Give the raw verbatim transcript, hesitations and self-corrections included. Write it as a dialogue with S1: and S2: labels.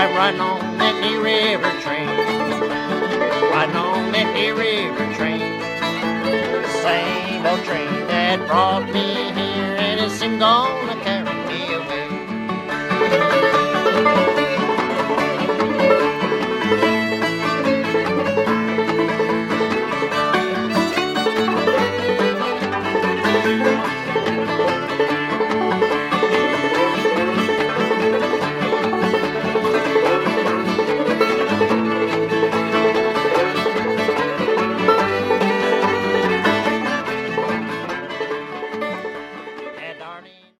S1: I'm riding on that knee river train, riding on that knee river train. The same old train that brought me here, and it's soon gonna